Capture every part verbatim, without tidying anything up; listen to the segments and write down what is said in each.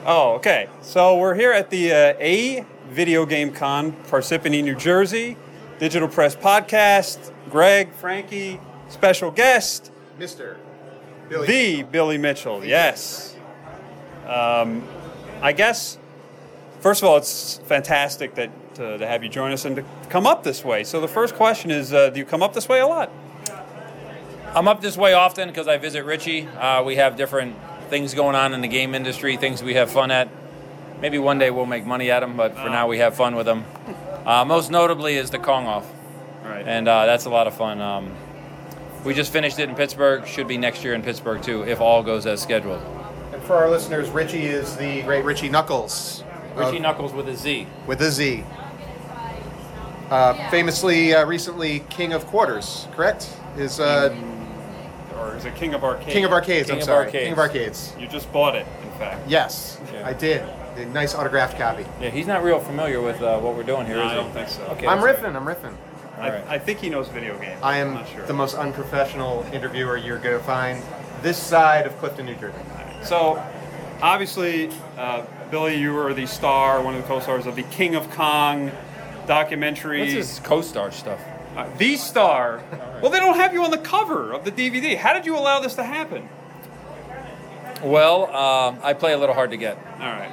Oh, okay. So we're here at the uh, A Video Game Con, Parsippany, New Jersey. Digital Press Podcast. Greg, Frankie, special guest. Mister Billy The Mitchell. Billy Mitchell, yes. Um, I guess, first of all, it's fantastic that uh, to have you join us and to come up this way. So the first question is, uh, do you come up this way a lot? I'm up this way often because I visit Richie. Uh, we have different things going on in the game industry, things we have fun at. Maybe one day we'll make money at them, but for Oh. now we have fun with them. Uh, most notably is the Kong Off, Right. and uh, that's a lot of fun. Um, we just finished it in Pittsburgh. Should be next year in Pittsburgh too, if all goes as scheduled. And for our listeners, Richie is the great Richie Knuckles. Richie of- Knuckles with a Z. with a Z. Uh, famously, uh, recently, King of Quarters, correct? Is uh, Or is it King of Arcade? King of Arcades, King I'm of sorry. Arcades. King of Arcades. You just bought it, in fact. Yes, Yeah. I did. A nice autographed copy. Yeah, he's not real familiar with uh, what we're doing here, No, is I he? don't think so. Okay, I'm that's riffing, I'm riffing. I, All right. I think he knows video games. I I'm am not sure. the most unprofessional interviewer you're going to find this side of Clifton, New Jersey. So, obviously, uh, Billy, you were the star, one of the co-stars of the King of Kong documentary. What's his co-star stuff? Uh, the star. Well, they don't have you on the cover of the D V D. How did you allow this to happen? Well, um, I play a little hard to get. All right.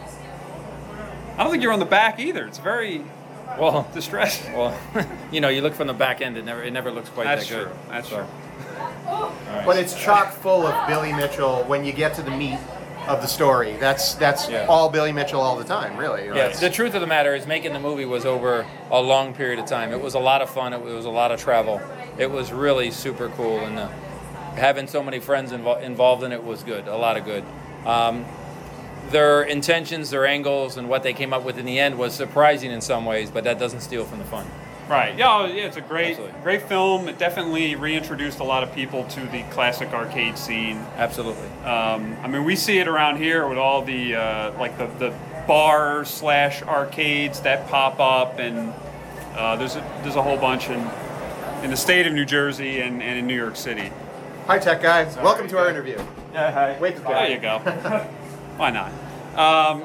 I don't think you're on the back either. It's very Well, distressing. well, you know, you look from the back end, it never it never looks quite That's that good. true. That's So, true. all right. But it's chock full of Billy Mitchell when you get to the meat of the story. That's that's Yeah. all Billy Mitchell all the time, really. Yeah, That's- the truth of the matter is making the movie was over a long period of time. It was a lot of fun. It was a lot of travel. It was really super cool, and uh, having so many friends invo- involved in it was good, a lot of good. Um, their intentions, their angles, and what they came up with in the end was surprising in some ways, but that doesn't steal from the fun. Right. Yeah, oh, yeah, it's a great, Absolutely. great film. It definitely reintroduced a lot of people to the classic arcade scene. Absolutely. Um, I mean, we see it around here with all the uh, like the, the bar slash arcades that pop up, and uh, there's a, there's a whole bunch in in the state of New Jersey and, and in New York City. Hi, tech guy. Welcome to our guy. interview. Yeah, hi. Wait the There you go. Why not? Um,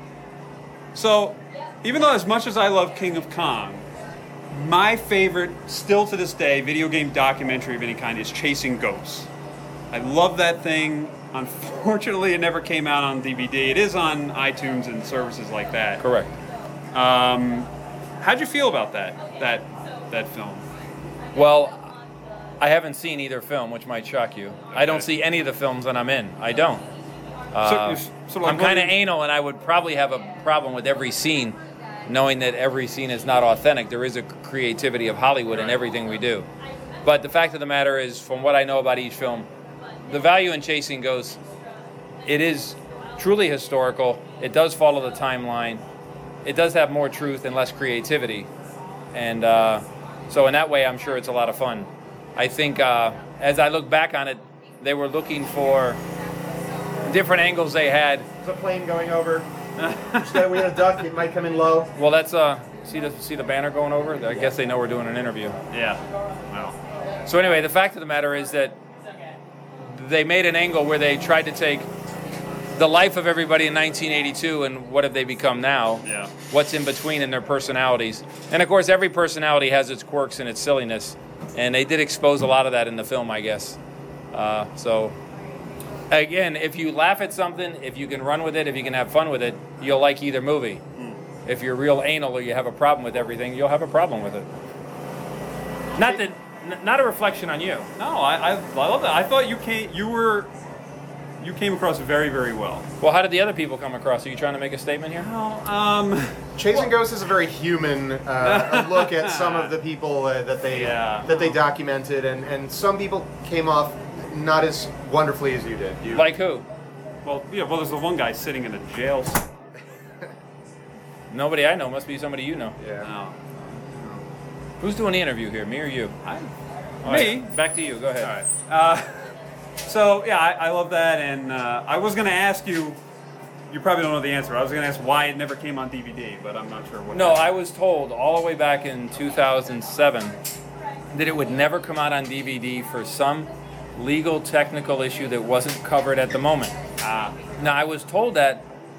so, even though as much as I love King of Kong, my favorite, still to this day, video game documentary of any kind is Chasing Ghosts. I love that thing. Unfortunately, it never came out on D V D. It is on iTunes and services like that. Correct. Um, how'd you feel about that that that film? Well, I haven't seen either film, which might shock you. I don't see any of the films that I'm in. I don't. Uh, So- so like I'm kind of what- anal, and I would probably have a problem with every scene, knowing that every scene is not authentic. There is a creativity of Hollywood in everything we do. But the fact of the matter is, from what I know about each film, the value in Chasing Ghosts, it is truly historical. It does follow the timeline. It does have more truth and less creativity. And uh, so in that way, I'm sure it's a lot of fun. I think uh, as I look back on it, they were looking for different angles they had. There's a plane going over. Just that we had a duck. It might come in low. Well, that's uh, see the see the banner going over. I guess they know we're doing an interview. Yeah. Wow. So anyway, the fact of the matter is that they made an angle where they tried to take the life of everybody in nineteen eighty-two and what have they become now. Yeah. What's in between in their personalities. And of course, every personality has its quirks and its silliness. And they did expose a lot of that in the film, I guess. Uh, so, again, if you laugh at something, if you can run with it, if you can have fun with it, you'll like either movie. Mm. If you're real anal or you have a problem with everything, you'll have a problem with it. Not that, n- not a reflection on you. No, I, I I love that. I thought you came you were you came across very very well. Well, how did the other people come across? Are you trying to make a statement here? Um. Chasing Ghosts is a very human uh, a look at some of the people uh, that they Yeah. that they documented, and, and some people came off not as wonderfully as you did. You, Like who? Well, yeah. Well, there's the one guy sitting in a jail cell. Nobody I know. Must be somebody you know. yeah. No. Who's doing the interview here? Me or you? I, All me. right, back to you. Go ahead. All right. Uh, so yeah, I, I love that, and uh, I was going to ask you. You probably don't know the answer. I was going to ask why it never came on D V D, but I'm not sure what. No, happened. I was told all the way back in two thousand seven that it would never come out on D V D for some legal technical issue that wasn't covered at the moment. Ah. Now, I was told that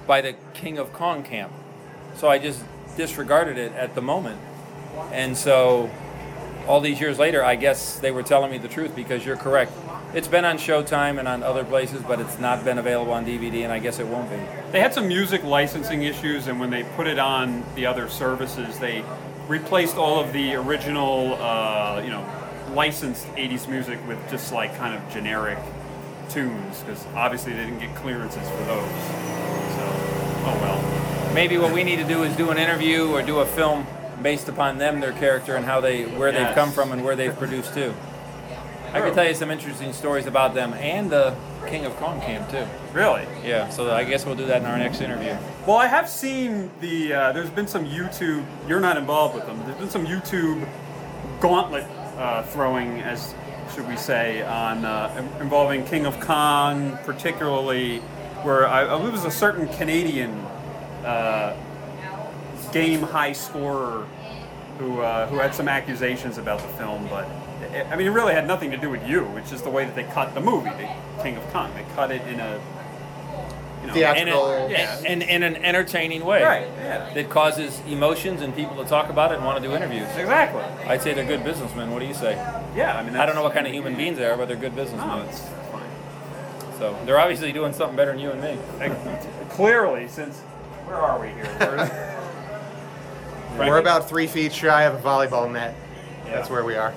by the King of Kong camp. So I just disregarded it at the moment. And so all these years later, I guess they were telling me the truth, because you're correct. It's been on Showtime and on other places, but it's not been available on D V D, and I guess it won't be. They had some music licensing issues, and when they put it on the other services, they replaced all of the original, uh, you know, licensed eighties music with just like kind of generic tunes, because obviously they didn't get clearances for those. So, oh well. Maybe what we need to do is do an interview or do a film based upon them, their character, and how they, where Yes. they've come from and where they've produced too. I can tell you some interesting stories about them and the King of Kong camp too. Really? Yeah, so I guess we'll do that in our next interview. Well, I have seen the, uh, there's been some YouTube, you're not involved with them, there's been some YouTube gauntlet uh, throwing, as should we say, on uh, involving King of Kong, particularly where I, I believe it was a certain Canadian uh, game high scorer who uh, who had some accusations about the film, but it, I mean, it really had nothing to do with you. It's just the way that they cut the movie, the King of Kong. They cut it in a you know, Theatrical. In, a, Yeah. in, in an entertaining way. Right, yeah. That causes emotions and people to talk about it and want to do interviews. Exactly. I'd say they're good businessmen. What do you say? Yeah, I mean, I don't know what kind of human beings they are, but they're good No, businessmen. it's fine. So they're obviously doing something better than you and me. Like, clearly, since where are we here? We're- We're about three feet shy of a volleyball net. That's where we are.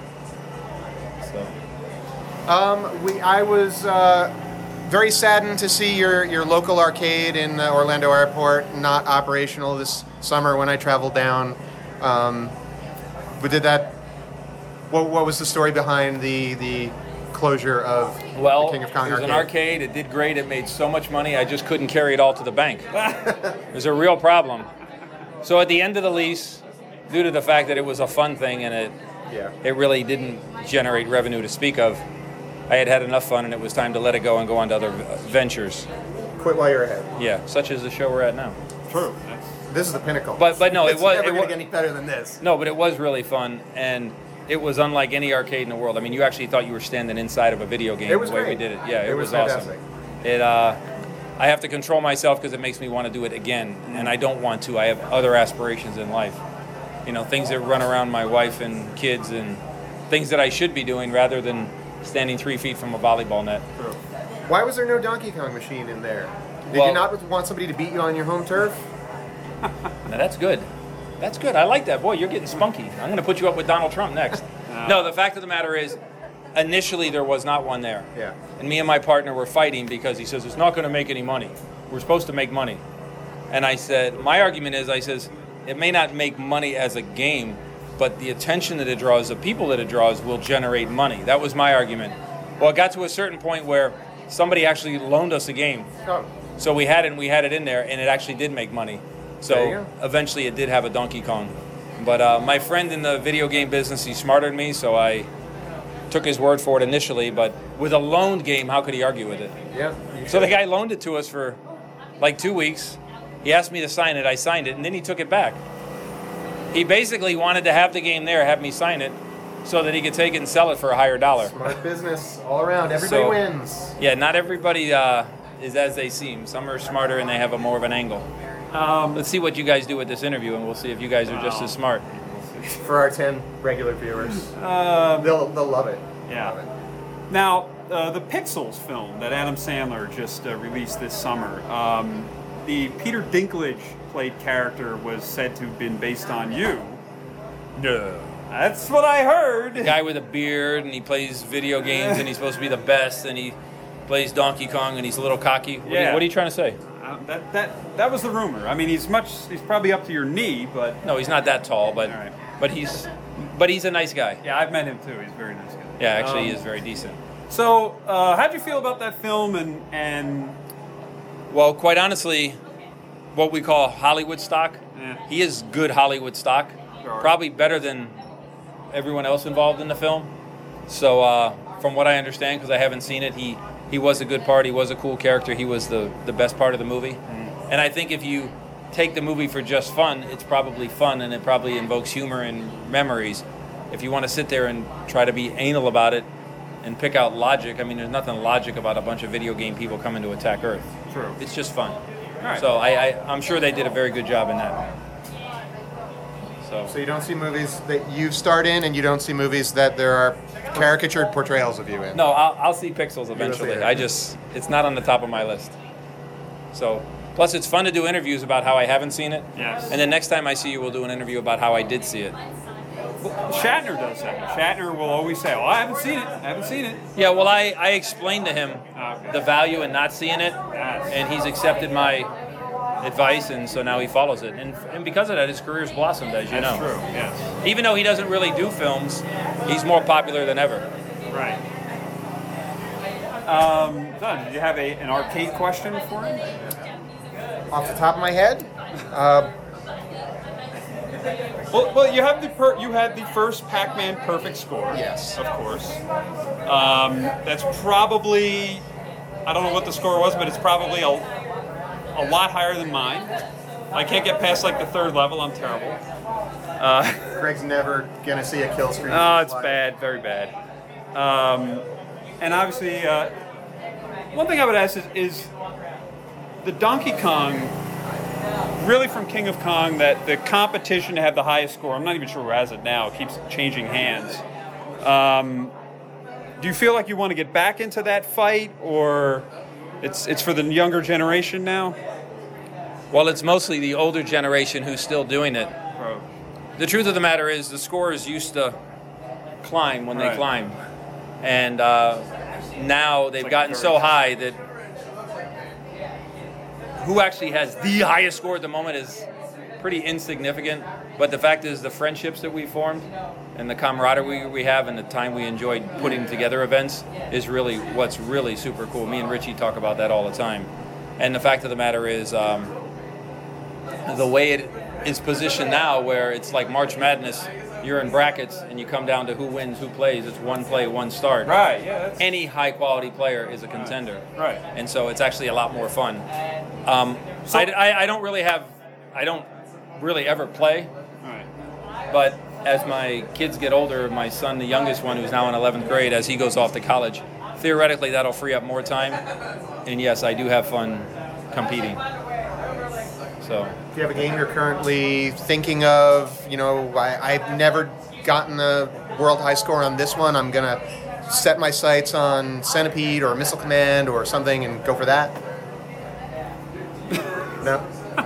So Um, we, I was uh, very saddened to see your, your local arcade in uh, Orlando Airport not operational this summer when I traveled down. Um, but did that? What, what was the story behind the the closure of well, the King of Kong it was arcade? an arcade. It did great. It made so much money. I just couldn't carry it all to the bank. It was a real problem. So at the end of the lease, due to the fact that it was a fun thing and it Yeah. it really didn't generate revenue to speak of, I had had enough fun and it was time to let it go and go on to other uh, ventures. Quit while you're ahead. Yeah, such as the show we're at now. True. That's, This is the pinnacle. But but no, it's it was never it gonna was, get any better than this. no, but it was really fun, and it was unlike any arcade in the world. I mean, you actually thought you were standing inside of a video game. It was the way great. we did it. Yeah, it, It was, was awesome. fantastic. It uh, I have to control myself because it makes me want to do it again, and I don't want to. I have other aspirations in life. You know, things that run around my wife and kids, and things that I should be doing rather than standing three feet from a volleyball net. true. Why was there no Donkey Kong machine in there? Did Well- you not want somebody to beat you on your home turf? Now that's good. That's good. I like that. Boy, you're getting spunky. I'm going to put you up with Donald Trump next. No, the fact of the matter is, initially there was not one there. Yeah. And me and my partner were fighting because he says, it's not going to make any money. We're supposed to make money. And I said, my argument is, I says, it may not make money as a game, but the attention that it draws, the people that it draws will generate money. That was my argument. Well, it got to a certain point where somebody actually loaned us a game. Oh. So we had it and we had it in there, and it actually did make money. There you So go. eventually it did have a Donkey Kong. But uh, my friend in the video game business, he's smarter than me, so I took his word for it initially. But with a loaned game, how could he argue with it? Yeah. you So the should. guy loaned it to us for like two weeks. He asked me to sign it. I signed it, and then he took it back. He basically wanted to have the game there, have me sign it, so that he could take it and sell it for a higher dollar. Smart business all around. Everybody So- wins. Yeah, not everybody uh, is as they seem. Some are smarter and they have a more of an angle. Um, Let's see what you guys do with this interview, and we'll see if you guys are just Wow. as smart. For our ten regular viewers, um, they'll they'll love it. Yeah. Love it. Now, uh, the Pixels film that Adam Sandler just uh, released this summer, um, the Peter Dinklage played character was said to have been based on you. No. That's what I heard. Guy with a beard, and he plays video games, and he's supposed to be the best, and he plays Donkey Kong, and he's a little cocky. What, are, Yeah. you, what are you trying to say? Uh, that that that was the rumor. I mean, he's much. He's probably up to your knee, but No, he's not that tall, but All right. but he's but he's a nice guy. yeah, I've met him too. He's a very nice guy. Yeah, actually, Um, he is very decent. So, uh, how'd you feel about that film? And and Well, quite honestly, what we call Hollywood stock, Yeah. he is good Hollywood stock. Sure. Probably better than everyone else involved in the film. So, uh, from what I understand, because I haven't seen it, he, he was a good part. He was a cool character. He was the, the best part of the movie. And I think if you take the movie for just fun, it's probably fun, and it probably invokes humor and memories. If you want to sit there and try to be anal about it and pick out logic, I mean, there's nothing logic about a bunch of video game people coming to attack Earth. True. It's just fun. right. So I, I, I'm sure they did a very good job in that. So, So you don't see movies that you've starred in, and you don't see movies that there are caricatured portrayals of you in. no, I'll, I'll see Pixels eventually. it. I just, it's not on the top of my list. So, plus it's fun to do interviews about how I haven't seen it. Yes. And then next time I see you, we'll do an interview about how I did see it. Shatner does that. Shatner will always say, "Oh, I haven't seen it. I haven't seen it." Yeah, well, I, I explained to him Okay. the value in not seeing it, Yes. and he's accepted my advice, and so now he follows it. And, and because of that, his career's blossomed, as you That's know. true. Yes. Even though he doesn't really do films, he's more popular than ever. Right. Um, Don, did you have a, an arcade question for him? Off the top of my head, uh, Well, well, you have the per, you had the first Pac-Man perfect score. Yes. of course. Um, that's probably, I don't know what the score was, but it's probably a, a lot higher than mine. I can't get past like the third level. I'm terrible. Uh, Greg's never gonna see a kill screen. oh, it's bad, very bad. Um, and obviously, uh, one thing I would ask is, is the Donkey Kong. Really, from King of Kong, that the competition to have the highest score. I'm not even sure who has it now. It keeps changing hands. Um, do you feel like you want to get back into that fight, or it's it's for the younger generation now? Well, it's mostly the older generation who's still doing it. The truth of the matter is the scorers used to climb when Right. they climbed. And uh, now they've like gotten a so third. high that who actually has the highest score at the moment is pretty insignificant. But the fact is the friendships that we formed and the camaraderie we have and the time we enjoyed putting together events is really what's really super cool. Me and Richie talk about that all the time. And the fact of the matter is um, the way it is positioned now, where it's like March Madness, you're in brackets and you come down to who wins, who plays. It's one play, one start. Right. Yeah. That's, Any high quality player is a contender. Right. And so it's actually a lot more fun. Um, So- I, I, I don't really have, I don't really ever play, all right. but as my kids get older, my son, the youngest one, who's now in eleventh grade, as he goes off to college, theoretically that'll free up more time. And yes, I do have fun competing. So. Do you have a game you're currently thinking of? You know, I, I've never gotten the world high score on this one. I'm gonna set my sights on Centipede or Missile Command or something and go for that. No.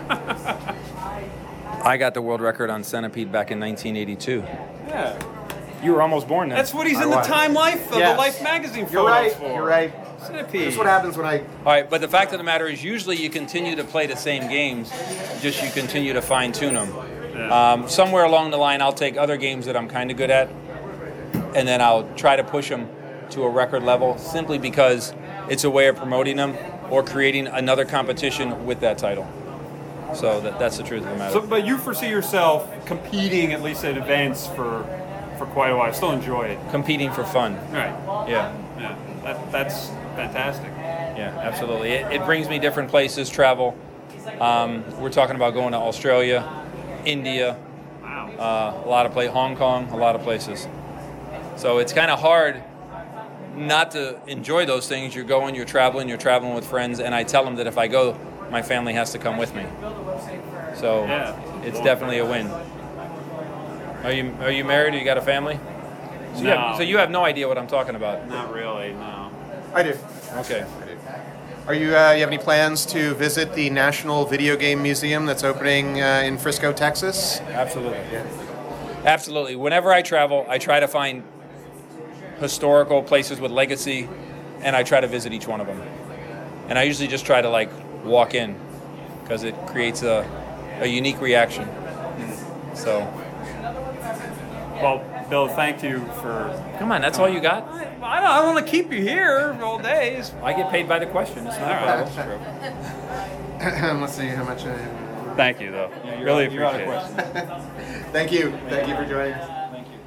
I got the world record on Centipede back in nineteen eighty-two. Yeah. You were almost born then. That's what he's My in the wife. Time Life, uh, Yes. the Life magazine photos You're right. for. You're right. Centipede. That's what happens when I. All right, but the fact of the matter is, usually you continue to play the same games, just you continue to fine tune them. Yeah. Um, somewhere along the line, I'll take other games that I'm kind of good at, and then I'll try to push them to a record level, simply because it's a way of promoting them or creating another competition with that title. So that, that's the truth of the matter. So, but you foresee yourself competing at least at events for for quite a while. Still enjoy it. Competing for fun. Right. Yeah. Yeah. That, that's fantastic. Yeah, absolutely. It, it brings me different places, travel. Um, we're talking about going to Australia, India, Wow. uh, a lot of places, Hong Kong, a lot of places. So it's kind of hard not to enjoy those things. You're going, you're traveling, you're traveling with friends, and I tell them that if I go, my family has to come with me. So Yeah. it's definitely a win. Are you are you married? Or you got a family? So you, No. have, so you have no idea what I'm talking about. Not really. No. I do. Okay. Are you? Uh, you have any plans to visit the National Video Game Museum that's opening uh, in Frisco, Texas? Absolutely. Absolutely. Whenever I travel, I try to find historical places with legacy, and I try to visit each one of them. And I usually just try to like walk in, because it creates a, a unique reaction. So, Well, Bill, thank you for. come on, that's all you got? I don't, I don't want to keep you here all days. I get paid by the question. It's not a problem. Let's see how much. I... Thank you, though. Yeah, you're really out- you're out of appreciate it. questions. Thank you. Thank you for joining us. Thank you.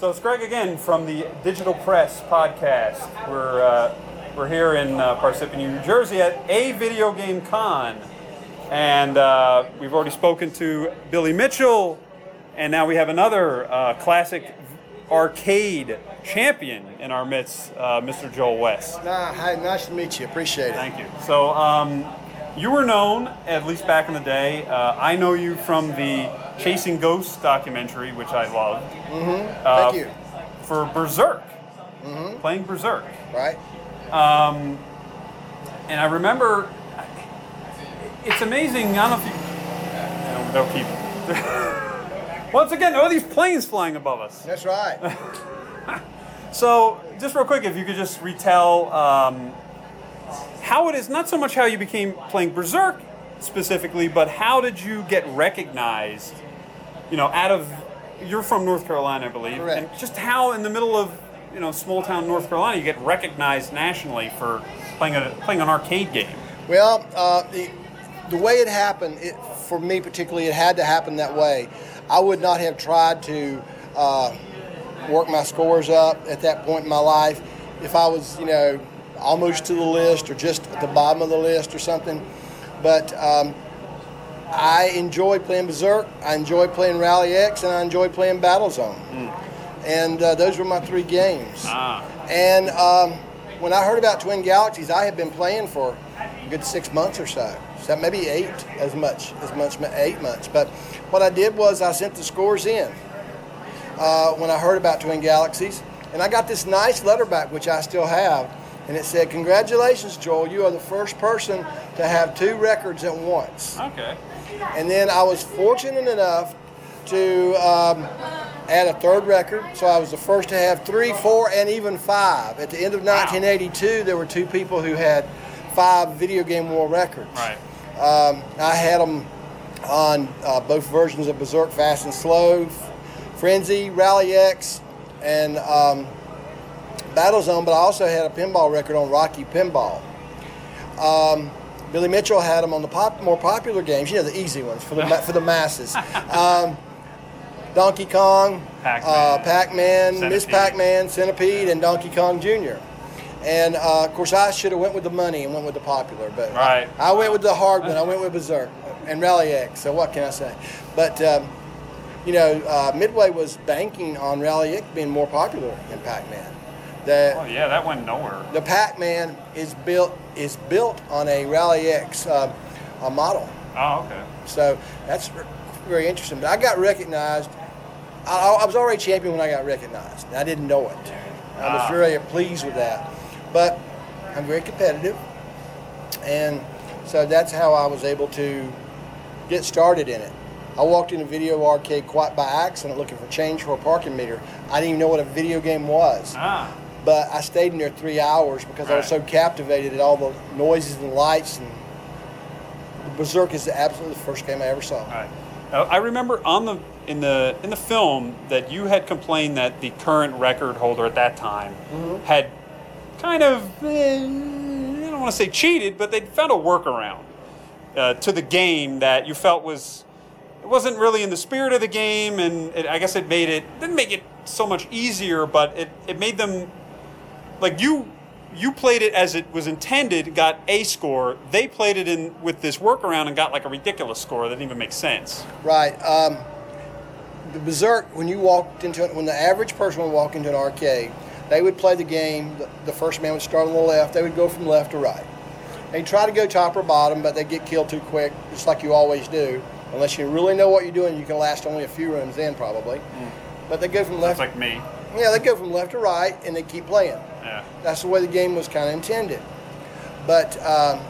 so it's Greg again from the Digital Press podcast. We're uh, we're here in uh, Parsippany, New Jersey at A Video Game Con, and uh, we've already spoken to Billy Mitchell, and now we have another uh, classic arcade champion in our midst, uh, Mister Joel West. Nah, hi, nice to meet you. Appreciate it. Thank you. So um, you were known, at least back in the day. Uh, I know you from the Chasing Ghosts documentary, which I loved. Mm-hmm. Uh, Thank you. For Berserk, Mm-hmm. playing Berserk. Right. Um, and I remember, it's amazing. I don't know if you, they'll keep. Once again, all these planes flying above us. That's right. So, just real quick, if you could just retell um, how it is, not so much how you became playing Berserk specifically, but how did you get recognized, you know, out of, you're from North Carolina, I believe. Correct. And just how in the middle of, you know, small town North Carolina, you get recognized nationally for playing a playing an arcade game. Well, uh, the, the way it happened, it, for me particularly, it had to happen that way. I would not have tried to uh, work my scores up at that point in my life if I was, you know, almost to the list or just at the bottom of the list or something. But um, I enjoy playing Berserk, I enjoy playing Rally X, and I enjoy playing Battlezone. Mm. And uh, those were my three games. Ah. And um, when I heard about Twin Galaxies, I had been playing for a good six months or so. So maybe eight, as much, as much, eight months. But what I did was I sent the scores in uh, when I heard about Twin Galaxies. And I got this nice letter back, which I still have. And it said, "Congratulations, Joel, you are the first person to have two records at once." Okay. And then I was fortunate enough to um, add a third record. So I was the first to have three, four, and even five. At the end of nineteen eighty-two, there were two people who had five video game world records. Right. Um, I had them on uh, both versions of Berserk, Fast and Slow, Frenzy, Rally X, and um, Battlezone, but I also had a pinball record on Rocky Pinball. Um, Billy Mitchell had them on the pop, more popular games, you know, the easy ones for the for the masses. Um, Donkey Kong, Pac-Man, uh, Pac-Man, Centipede. Miss Pac-Man, Centipede, and Donkey Kong Junior And uh, of course, I should have went with the money and went with the popular, but Right. I, I went with the hard one. I went with Berserk and Rally X. So what can I say? But um, you know, uh, Midway was banking on Rally X being more popular than Pac-Man. The, Oh yeah, that went nowhere. the Pac-Man is built is built on a Rally X uh, a model, Oh, okay. so that's r- very interesting. But I got recognized. I, I was already champion when I got recognized. And I didn't know it. I was Ah. very pleased with that. But I'm very competitive, and so that's how I was able to get started in it. I walked in a video arcade quite by accident looking for change for a parking meter. I didn't even know what a video game was. Ah. But I stayed in there three hours because I was so Right. captivated at all the noises and lights. And Berserk is absolutely the first game I ever saw. All right. Uh, I remember on the in the in the film that you had complained that the current record holder at that time Mm-hmm. had kind of eh, I don't want to say cheated, but they found a workaround uh, to the game that you felt was it wasn't really in the spirit of the game, and it, I guess it made it didn't make it so much easier, but it, it made them like you. You played it as it was intended, got a score. They played it in with this workaround and got like a ridiculous score that didn't even make sense. Right. Um, the Berserk, when you walked into it, when the average person would walk into an arcade, they would play the game. The, the first man would start on the left. They would go from left to right. They'd try to go top or bottom, but they'd get killed too quick, just like you always do. Unless you really know what you're doing, you can last only a few rooms in, probably. Mm. But they go from left. That's like me. Yeah, they go from left to right, and they keep playing. Yeah. That's the way the game was kind of intended. But um,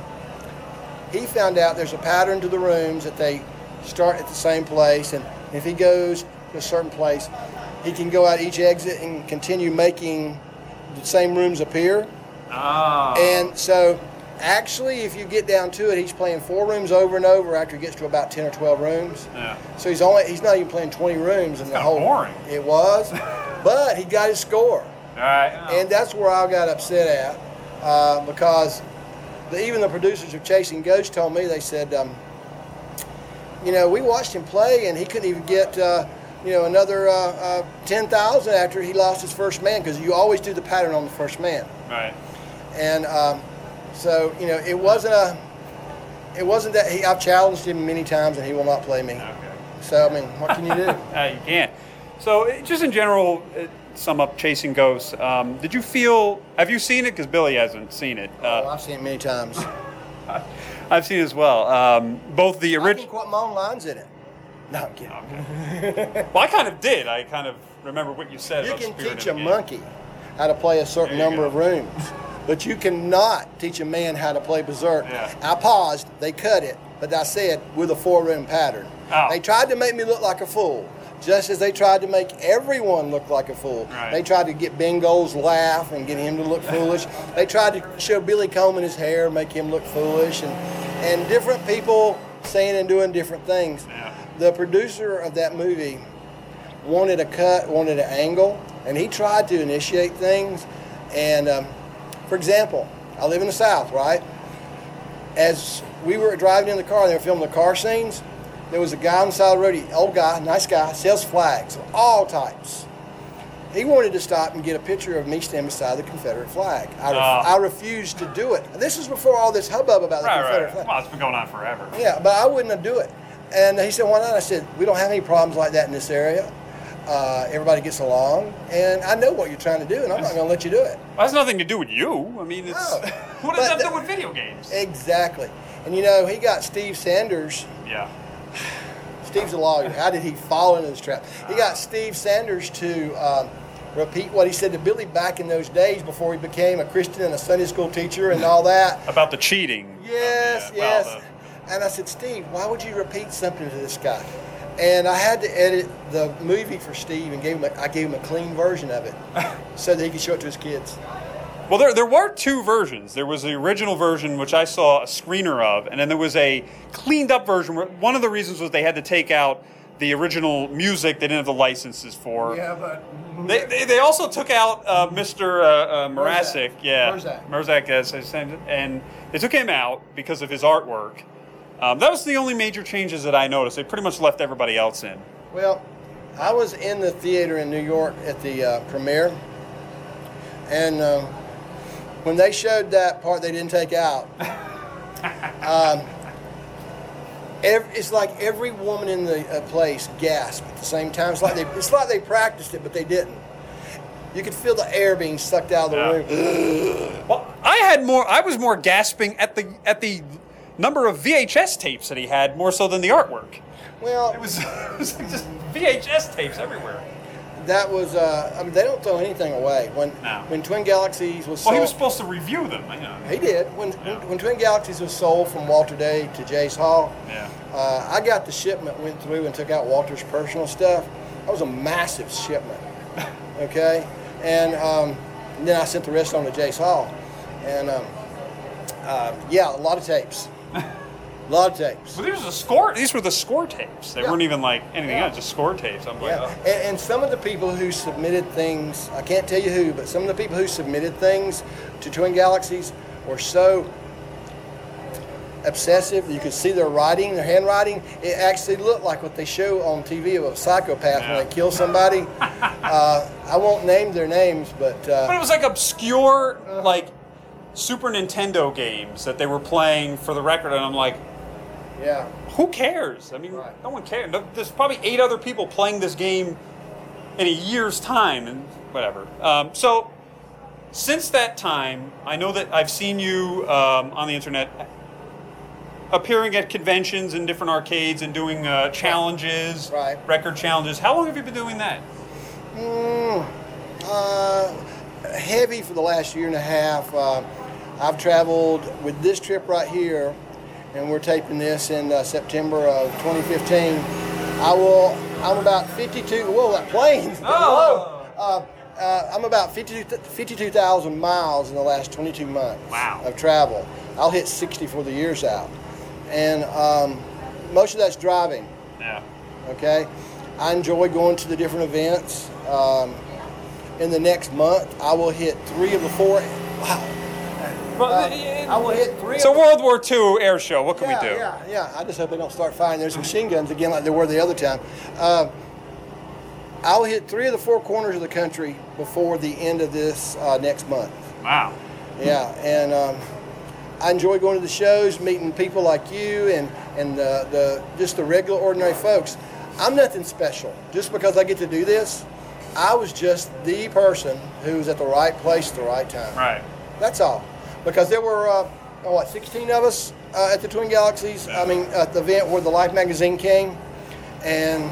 he found out there's a pattern to the rooms that they start at the same place, and if he goes to a certain place, he can go out each exit and continue making the same rooms appear. Oh. And so, actually, if you get down to it, he's playing four rooms over and over after he gets to about ten or twelve rooms. Yeah. So he's only he's not even playing twenty rooms in the kinda whole. boring. It was, but he got his score. All right. And that's where I got upset at, uh, because the, even the producers of Chasing Ghosts told me, they said, um, you know, we watched him play and he couldn't even get uh, you know, another uh, uh, ten thousand after he lost his first man, because you always do the pattern on the first man. Right. And um, so, you know, it wasn't a, it wasn't that he, I've challenged him many times and he will not play me. Okay. So, I mean, what can you do? Uh, you can't. So, uh, just in general, uh, sum up Chasing Ghosts. Um, did you feel? Have you seen it? Because Billy hasn't seen it. Uh, Oh, I've seen it many times. I've seen it as well. Um, both the I can original. quote my own lines in it. No, I'm kidding. Okay. Well, I kind of did. I kind of remember what you said. You about can Spirit teach in a the Game. monkey how to play a certain There you number go. of rooms, but you cannot teach a man how to play Berserk. Yeah. I paused, they cut it, but I said with a four-room pattern. Oh. They tried to make me look like a fool, just as they tried to make everyone look like a fool. Right. They tried to get Bingo's laugh and get him to look foolish. They tried to show Billy combing his hair, make him look foolish, and, and different people saying and doing different things. Yeah. The producer of that movie wanted a cut, wanted an angle, and he tried to initiate things. And um, for example, I live in the South, right? As we were driving in the car, they were filming the car scenes. There was a guy on the side of the road, he- old guy, nice guy, sells flags of all types. He wanted to stop and get a picture of me standing beside the Confederate flag. I, ref- Oh. I refused to do it. And this was before all this hubbub about the Right, Confederate right. flag. Well, it's been going on forever. Yeah, but I wouldn't do it. And he said, why not? I said, we don't have any problems like that in this area. Uh, everybody gets along, and I know what you're trying to do, and I'm not going to let you do it. Well, has nothing to do with you. I mean, it's No. what does But that the- do with video games? Exactly. And you know, he got Steve Sanders. Yeah. Steve's a lawyer. How did he fall into this trap? He got Steve Sanders to um, repeat what he said to Billy back in those days before he became a Christian and a Sunday school teacher and all that. About the cheating. Yes, Um, yeah, well, yes. And I said, Steve, why would you repeat something to this guy? And I had to edit the movie for Steve and gave him a, I gave him a clean version of it so that he could show it to his kids. Well, there, there were two versions. There was the original version, which I saw a screener of, and then there was a cleaned up version where one of the reasons was they had to take out the original music they didn't have the licenses for. Yeah, but They, they, they also took out uh, Mister Uh, uh, Morasic, yeah, Merzak. Merzak, yes, I said, and they took him out because of his artwork. Um, that was the only major changes that I noticed. They pretty much left everybody else in. Well, I was in the theater in New York at the uh, premiere, and um, when they showed that part they didn't take out, um, every, it's like every woman in the uh, place gasped at the same time. It's like they, it's like they practiced it, but they didn't. You could feel the air being sucked out of the Yeah. room. Well, I had more. I was more gasping at the at the number of V H S tapes that he had, more so than the artwork. Well, It was, it was like just V H S tapes everywhere. that was. Uh, I mean, they don't throw anything away. When No. when Twin Galaxies was Well, he sold- was supposed to review them. You know. He did. When, Yeah. when when Twin Galaxies was sold from Walter Day to Jace Hall, Yeah. uh, I got the shipment, went through and took out Walter's personal stuff. That was a massive shipment. Okay, and um, then I sent the rest on to Jace Hall, and um, uh, yeah, a lot of tapes, a lot of tapes. Well, these were the score. These were the score tapes. They Yeah. weren't even like anything Yeah. else. Just score tapes. I'm like, Yeah, oh. and, and some of the people who submitted things, I can't tell you who, but some of the people who submitted things to Twin Galaxies were so obsessive. You could see their writing, their handwriting. It actually looked like what they show on T V of a psychopath Yeah. when they kill somebody. uh, I won't name their names, but But uh, it was like obscure, like Super Nintendo games that they were playing for the record, and I'm like, yeah. who cares? I mean, Right. no one cares. No- There's probably eight other people playing this game in a year's time, and whatever. Um, so, since that time, I know that I've seen you um, on the internet appearing at conventions and different arcades and doing uh, challenges, Right. record challenges. How long have you been doing that? Mm, uh, heavy for the last year and a half. Uh, I've traveled with this trip right here, and we're taping this in uh, September of twenty fifteen. I will. I'm about fifty-two. Whoa, that plane! Oh. Whoa. Uh, uh, I'm about fifty-two thousand miles in the last twenty-two months Wow. of travel. I'll hit sixty for the year's out, and um, most of that's driving. Yeah. Okay, I enjoy going to the different events. Um, in the next month, I will hit three of the four. Wow. Well, Uh, it- I will hit three. it's a of the, World War Two air show. What can yeah, we do? Yeah, yeah. I just hope they don't start firing those machine guns again like they were the other time. Uh, I'll hit three of the four corners of the country before the end of this uh, next month. Wow. Yeah, and um, I enjoy going to the shows, meeting people like you, and and the, the just the regular, ordinary folks. I'm nothing special. Just because I get to do this, I was just the person who was at the right place at the right time. Right. That's all. Because there were, uh, oh, what, sixteen of us uh, at the Twin Galaxies. I mean, at the event where the Life magazine came, and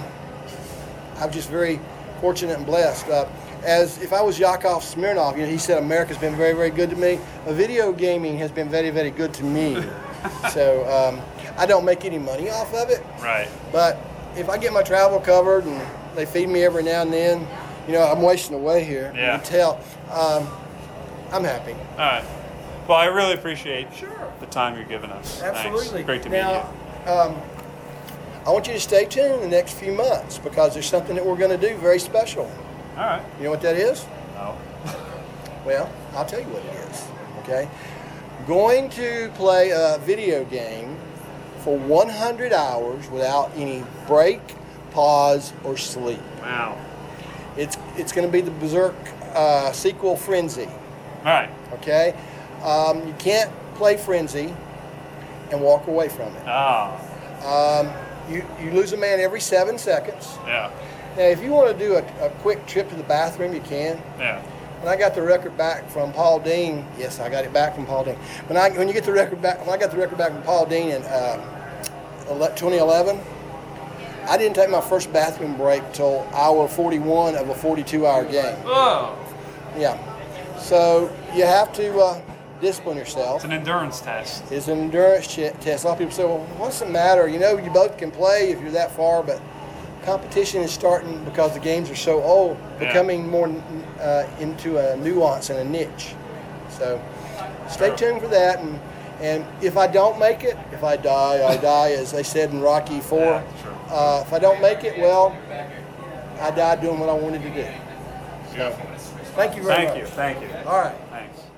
I'm just very fortunate and blessed. Uh, as if I was Yakov Smirnoff, you know, he said America's been very, very good to me. Uh, video gaming has been very, very good to me. So um, I don't make any money off of it. Right. But if I get my travel covered and they feed me every now and then, you know, I'm wasting away here. Yeah. You can tell. Um, I'm happy. All right. Well, I really appreciate Sure. the time you're giving us. Absolutely. Thanks. Great to now, meet you. Um, I want you to stay tuned in the next few months because there's something that we're going to do very special. All right. You know what that is? No. Well, I'll tell you what it is. Okay? Going to play a video game for one hundred hours without any break, pause, or sleep. Wow. It's it's going to be the Berserk uh, sequel, Frenzy. All right. Okay? Um, you can't play Frenzy and walk away from it. Oh. Um, you, you lose a man every seven seconds. Yeah. Now, if you want to do a, a quick trip to the bathroom, you can. Yeah. When I got the record back from Paul Dean, yes, I got it back from Paul Dean. When I when you get the record back, when I got the record back from Paul Dean in uh, twenty eleven, I didn't take my first bathroom break till hour forty-one of a forty-two hour game. Oh. Yeah. So you have to uh, discipline yourself. It's an endurance test. It's an endurance ch- test. A lot of people say, well, what's the matter? You know, you both can play if you're that far, but competition is starting because the games are so old, Yeah. becoming more uh, into a nuance and a niche. So stay tuned for that. And, and if I don't make it, if I die, I die, as they said in Rocky four. Yeah, sure. Uh, if I don't make it, well, I died doing what I wanted to do. So, Beautiful. thank you very Thank much. you. Thank you. All right. Thanks.